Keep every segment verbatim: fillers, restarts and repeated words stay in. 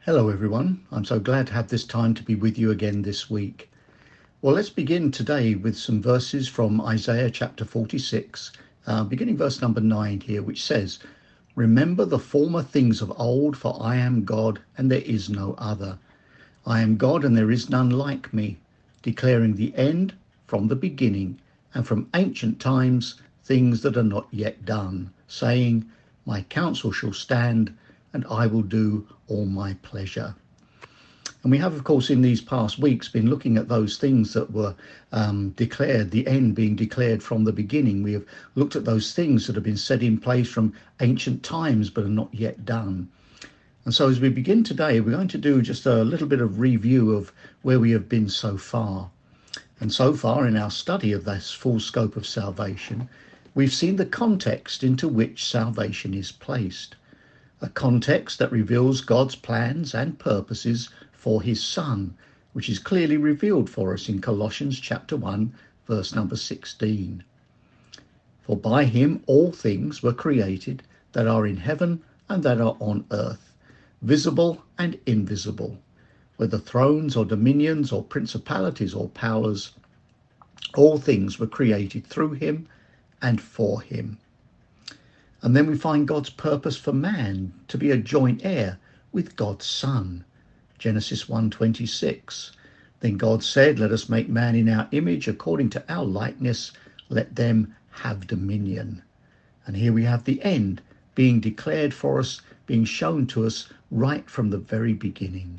Hello everyone, I'm so glad to have this time to be with you again this week. Well, let's begin today with some verses from Isaiah chapter forty-six, uh, beginning verse number nine here, which says, "Remember the former things of old, for I am God and there is no other. I am God and there is none like me, declaring the end from the beginning, and from ancient times things that are not yet done, saying, My counsel shall stand, and I will do all my pleasure." And we have, of course, in these past weeks been looking at those things that were um, declared, the end being declared from the beginning. We have looked at those things that have been set in place from ancient times but are not yet done. And so as we begin today, we're going to do just a little bit of review of where we have been so far. And so far in our study of this full scope of salvation, we've seen the context into which salvation is placed. A context that reveals God's plans and purposes for his Son, which is clearly revealed for us in Colossians chapter one, verse number sixteen. For by him all things were created that are in heaven and that are on earth, visible and invisible, whether thrones or dominions or principalities or powers, all things were created through him and for him. And then we find God's purpose for man to be a joint heir with God's Son. Genesis one twenty-six. Then God said, "Let us make man in our image, according to our likeness, let them have dominion." And here we have the end being declared for us, being shown to us right from the very beginning.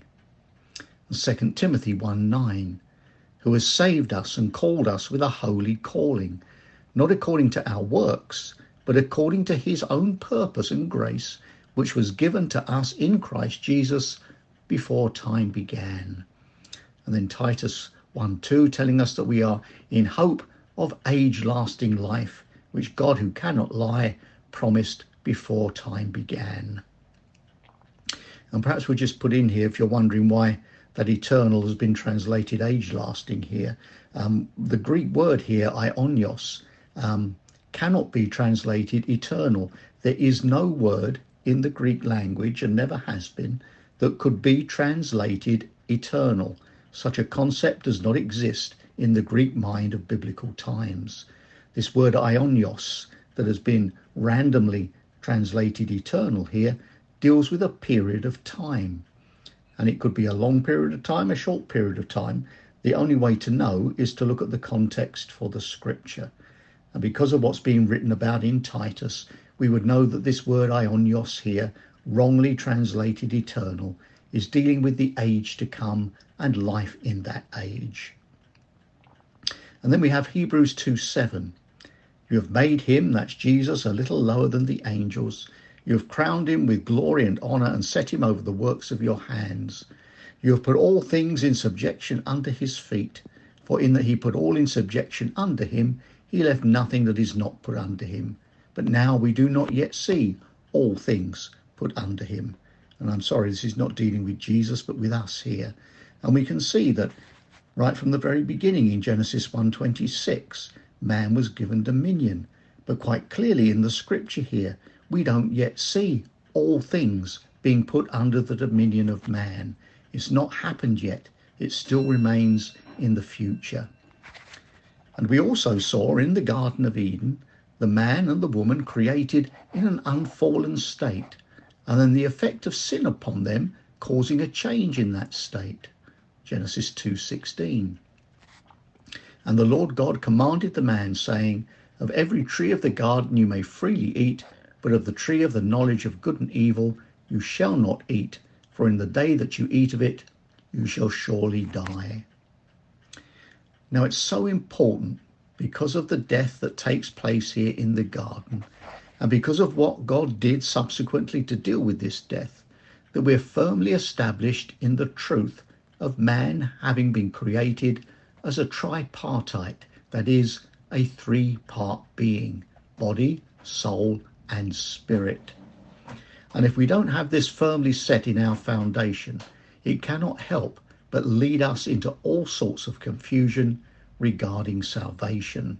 Second Timothy one nine. Who has saved us and called us with a holy calling, not according to our works, but according to his own purpose and grace, which was given to us in Christ Jesus before time began. And then Titus one two, telling us that we are in hope of age-lasting life, which God, who cannot lie, promised before time began. And perhaps we'll just put in here, if you're wondering why that eternal has been translated age-lasting here, um, the Greek word here, aionios, um, cannot be translated eternal. There is no word in the Greek language, and never has been, that could be translated eternal. Such a concept does not exist in the Greek mind of biblical times. This word aionios that has been randomly translated eternal here deals with a period of time. And it could be a long period of time, a short period of time. The only way to know is to look at the context for the scripture. And because of what's being written about in Titus, we would know that this word aionios here, wrongly translated eternal, is dealing with the age to come and life in that age. And then we have Hebrews two seven. You have made him, that's Jesus, a little lower than the angels. You have crowned him with glory and honour and set him over the works of your hands. You have put all things in subjection under his feet. For in that he put all in subjection under him, he left nothing that is not put under him. But now we do not yet see all things put under him. And I'm sorry, this is not dealing with Jesus, but with us here. And we can see that right from the very beginning in Genesis one twenty-six, man was given dominion. But quite clearly in the scripture here, we don't yet see all things being put under the dominion of man. It's not happened yet. It still remains in the future. And we also saw in the Garden of Eden, the man and the woman created in an unfallen state, and then the effect of sin upon them causing a change in that state. Genesis two sixteen. And the Lord God commanded the man, saying, Of every tree of the garden you may freely eat, but of the tree of the knowledge of good and evil you shall not eat, for in the day that you eat of it, you shall surely die. Now it's so important, because of the death that takes place here in the garden, and because of what God did subsequently to deal with this death, that we're firmly established in the truth of man having been created as a tripartite, that is, a three-part being, body, soul, and spirit. And if we don't have this firmly set in our foundation, it cannot help but lead us into all sorts of confusion regarding salvation.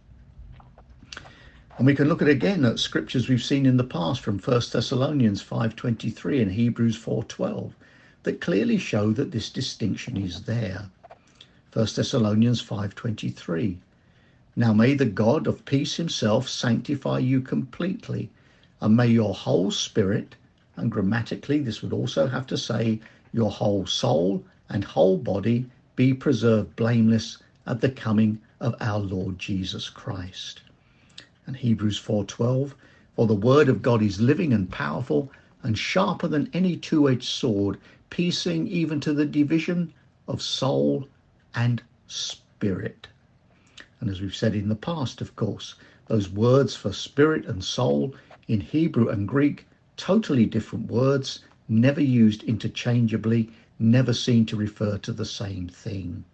And we can look at again at scriptures we've seen in the past from First Thessalonians five twenty-three and Hebrews four twelve, that clearly show that this distinction is there. First Thessalonians five twenty-three. Now may the God of peace himself sanctify you completely, and may your whole spirit, and grammatically this would also have to say your whole soul and whole body, be preserved blameless at the coming of our Lord Jesus Christ. And Hebrews four twelve, for the word of God is living and powerful and sharper than any two-edged sword, piercing even to the division of soul and spirit. And as we've said in the past, of course, those words for spirit and soul in Hebrew and Greek, totally different words, never used interchangeably, never seen to refer to the same thing.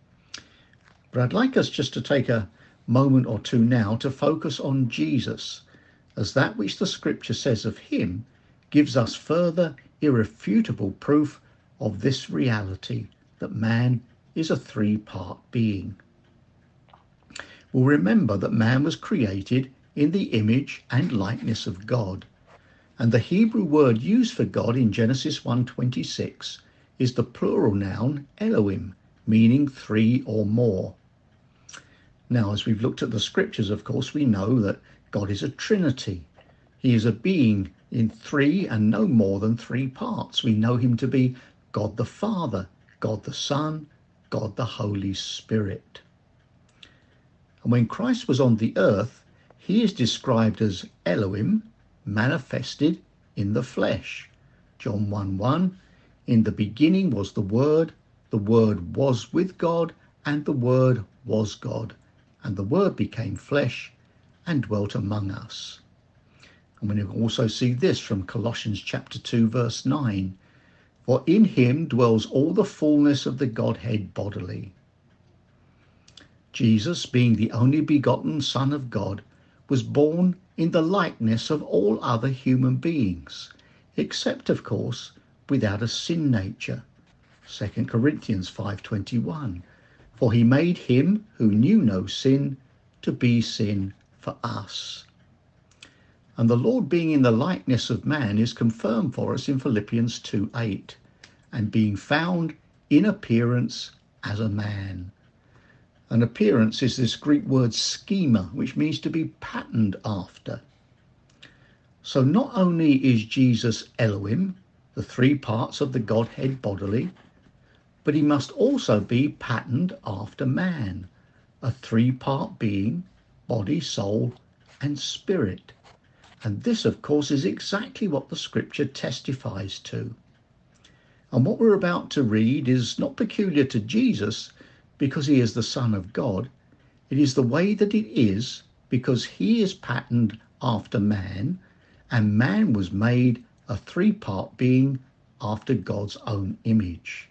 But I'd like us just to take a moment or two now to focus on Jesus, as that which the scripture says of him gives us further irrefutable proof of this reality, that man is a three-part being. We'll remember that man was created in the image and likeness of God, and the Hebrew word used for God in Genesis one twenty-six is the plural noun Elohim, meaning three or more. Now, as we've looked at the scriptures, of course, we know that God is a trinity. He is a being in three and no more than three parts. We know him to be God the Father, God the Son, God the Holy Spirit. And when Christ was on the earth, he is described as Elohim, manifested in the flesh. John one one, in the beginning was the Word, the Word was with God, and the Word was God. And the Word became flesh and dwelt among us. And we also see this from Colossians chapter two, verse nine. For in him dwells all the fullness of the Godhead bodily. Jesus, being the only begotten Son of God, was born in the likeness of all other human beings, except, of course, without a sin nature. Second Corinthians five twenty-one. For he made him who knew no sin to be sin for us. And the Lord being in the likeness of man is confirmed for us in Philippians two eight, and being found in appearance as a man. An appearance is this Greek word schema, which means to be patterned after. So not only is Jesus Elohim, the three parts of the Godhead bodily, but he must also be patterned after man, a three-part being, body, soul, and spirit. And this, of course, is exactly what the scripture testifies to. And what we're about to read is not peculiar to Jesus because he is the Son of God. It is the way that it is because he is patterned after man, and man was made a three-part being after God's own image.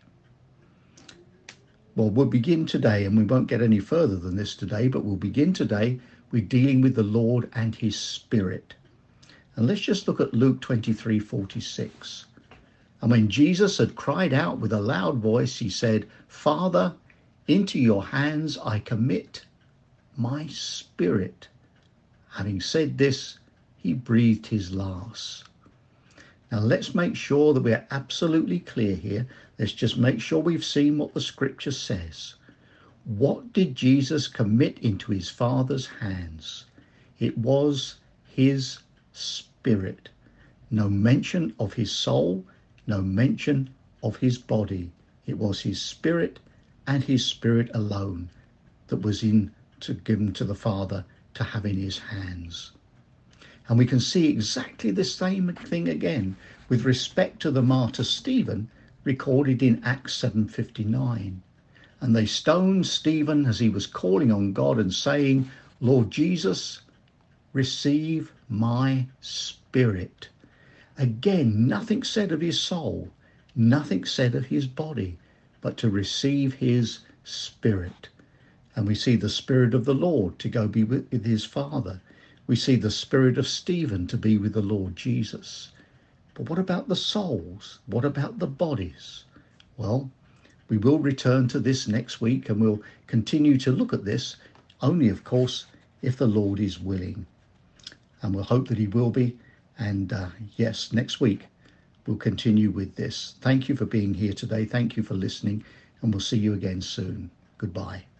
Well, we'll begin today, and we won't get any further than this today, but we'll begin today with dealing with the Lord and his Spirit. And let's just look at Luke twenty-three forty-six. And when Jesus had cried out with a loud voice, he said, Father, into your hands I commit my spirit. Having said this, he breathed his last. Now let's make sure that we're absolutely clear here. Let's just make sure we've seen what the scripture says. What did Jesus commit into his Father's hands? It was his spirit. No mention of his soul, no mention of his body. It was his spirit and his spirit alone that was in to given to the Father to have in his hands. And we can see exactly the same thing again with respect to the martyr Stephen, recorded in Acts seven fifty-nine. And they stoned Stephen as he was calling on God and saying, Lord Jesus, receive my spirit. Again, nothing said of his soul, nothing said of his body, but to receive his spirit. And we see the Spirit of the Lord to go be with, with his Father. We see the spirit of Stephen to be with the Lord Jesus. But what about the souls? What about the bodies? Well, we will return to this next week, and we'll continue to look at this, only, of course, if the Lord is willing. And we'll hope that he will be. And uh, yes, next week we'll continue with this. Thank you for being here today. Thank you for listening, and we'll see you again soon. Goodbye.